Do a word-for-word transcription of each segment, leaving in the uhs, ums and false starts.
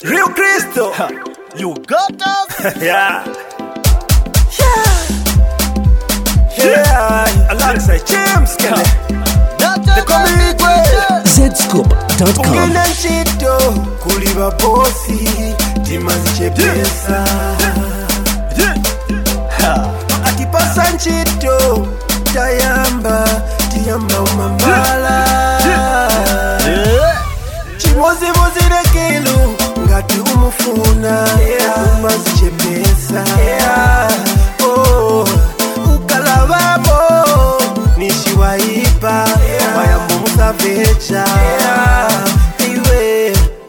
Real Crystal. You got us? Yeah. Yeah. Yeah. Alongside James Kelly. The comedy Z Scoop dot com. Ungena nchito kuliba bosi timaziche pesa. Akipasa nchito tayamba tiyamba umambala. Chimozi mozi rekilu ngati umufuna umaziche pesa. Oh, ukalababo nishiwaipa wayambo musavecha. Iwe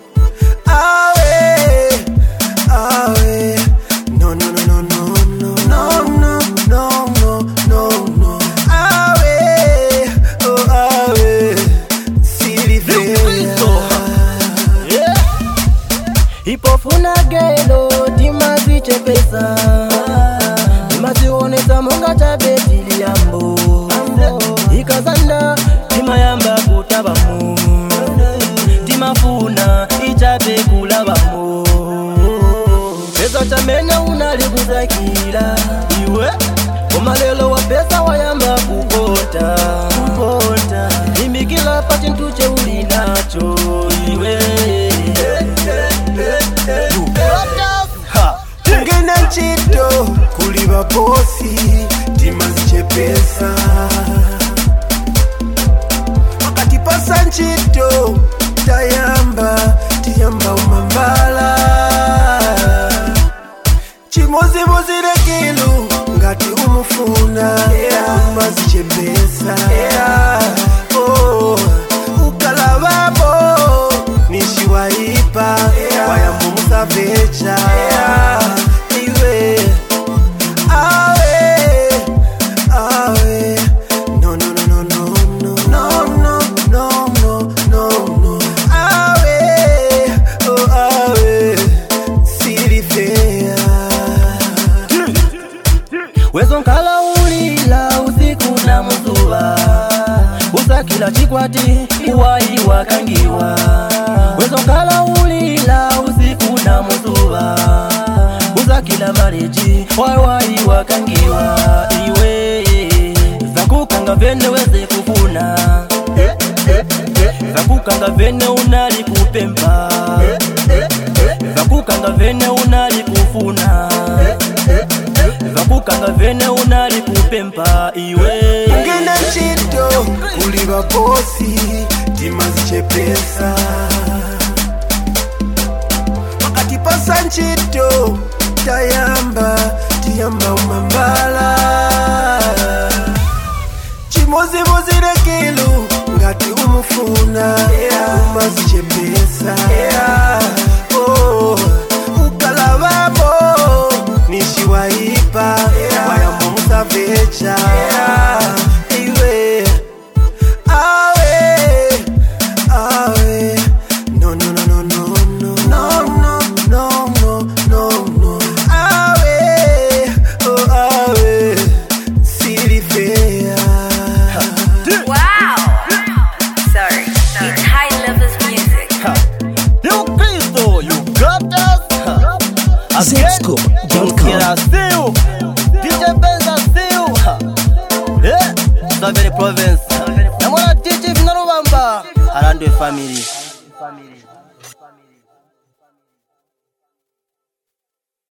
awe awe no no no no no no no no no no no awe oh awe silivela. Ipofuna gelo timaziche pesa, timazionesa munga tabetili yambo. Ikazanda timayamba kutabamu, timafuna ichape kulabamu. Pesa chamena unalibuzakila iwe umalelo wa pesa wayamba kupota kupota. Imikila pati ntuche ulinacho iwe. Ungena nchito kuliba bosi timaziche pesa. Wakati pasa nchito tayamba tiyamba umambala. Chimozi mozi rekilu ngati umufuna umaziche pesa. Oh, ukalababo nishiwaipa wayambo musavecha. Iwe awe awe no no no no no no no no no no no awe oh awe silivea. Wezo nkala ulila usiku na muzuba, usakila chikwati uwai wakangiwa. Wezo nkala ulila usiku na muzuba, usakila mareji wai wakangiwa. Iwe zakukanga vene weze kufuna, zakukanga vene unali kupemba, zakukanga vene unali kufuna, zakukanga vene unali kupemba. Iwe ungena nchito kuliba bosi timaziche pesa. Wakati pasa nchito tayamba tiyamba umambala. Chimozi mozi rekilu ngati umufuna umaziche pesa. Oh, ukalababo nishiwaipa wayambo musavecha. Iwe awe awe no no no no no no no no no no no awe oh awe silivea. Wow! Sorry, it's high levels music. You Crystal, you got us? Z Scoop dot com. I see you. D J Benz, I see you. Yeah, Saveri Province. Namona D J Vinarubamba. Harandwe family.